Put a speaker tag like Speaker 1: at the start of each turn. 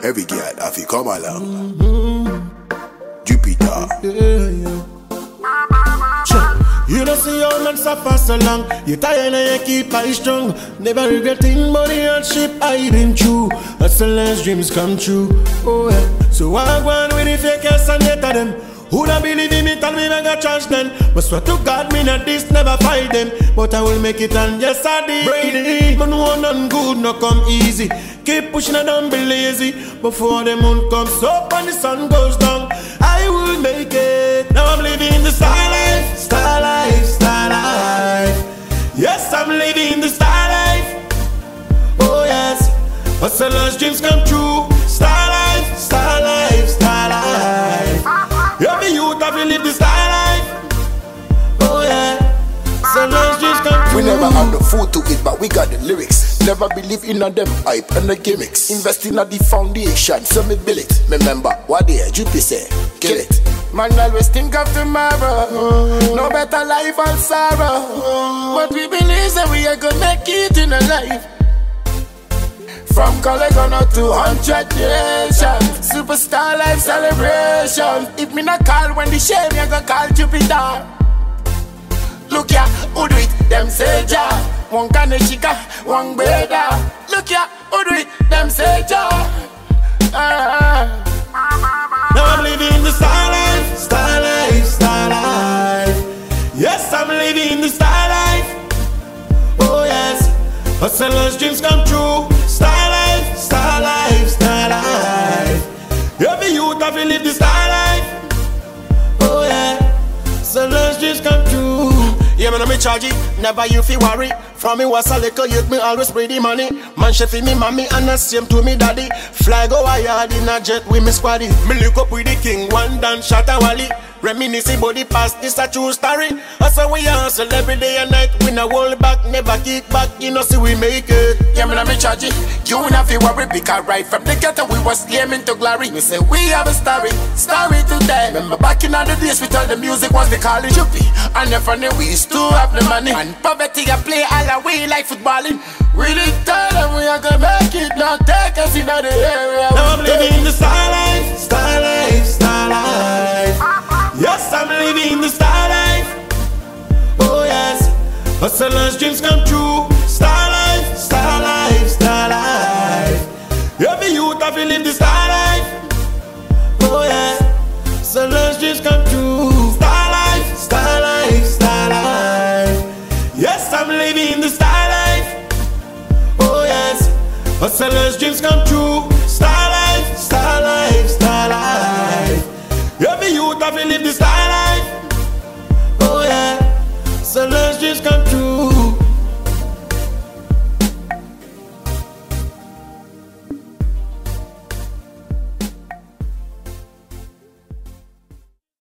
Speaker 1: Every girl have to come along. Jupiter.
Speaker 2: You don't see how man suffer so long. You tired and you keep eye strong. Never regretting money and ship I been through. That's the last dreams come true. Oh yeah. So I go on with the fake ass and hate them. Who don't believe in me, tell me I got chance then. But swear to God, me not this, never fight them. But I will make it and yes I did. Brady, but no none good, no come easy. Keep pushing and don't be lazy. Before the moon comes up and the sun goes down, I will make it. Now I'm living the star life, star life, star life. Yes, I'm living the star life. Oh yes, but the last dreams come true. Star life, star life, star life. Every youth have to live the star life. Oh yeah, so last dreams come true.
Speaker 1: We never have the food to eat, but we got the lyrics. Never believe in them hype and the gimmicks. Invest in the foundation, so me build it. Remember what the Jupiter say, kill it. Man always think of tomorrow. No better life and sorrow. But we believe that we are gonna make it in a life. From college on up to 100 nations. Superstar life celebration. If me not call when the shame, you gonna call Jupiter. Look ya, who do it? Them say ja. One kaneshika, one beda. Look ya, who do it? Them say ja.
Speaker 2: Now I'm living the star life, star life, star life. Yes, I'm living the star life. Oh yes, hustlers' dreams come true. Star life, star life, star life. Every youth have to live the star life. Oh yeah, hustlers' dreams come true. Yeah, man, I'm charge it. Never you feel worry. From me was a little youth, me always spray the money. Man, she feel me mommy and the same to me daddy. Fly go higher in a jet with me squaddy. Me look up with the king, one dance, shot a wally. Reminiscing body past, this a true story. Also we hustle every day and night. We no hold back, never kick back. You know see we make it.
Speaker 1: Yeah, man, I'm charge it. You ain't have to worry because right from the ghetto we was aiming to glory. We say we have a story today. Remember back in the days we told the music was the college Juppie. And if funny we used to have the money. And poverty I play all the way like footballing. We did tell them we are gonna make it. Now take us in the area.
Speaker 2: Now I'm living the star life, star life, star life. Yes, I'm living the star life. Oh yes, hustlers' dreams come true. Star life, star life, star life. Every youth have to live the star life. Oh yeah, hustlers' dreams come true. Star life, star life, star life. Yes, I'm living the star life. Oh yes, hustlers' dreams come true. Star life, star life, star life. Every youth have to live the star life. Oh yeah, so let's just come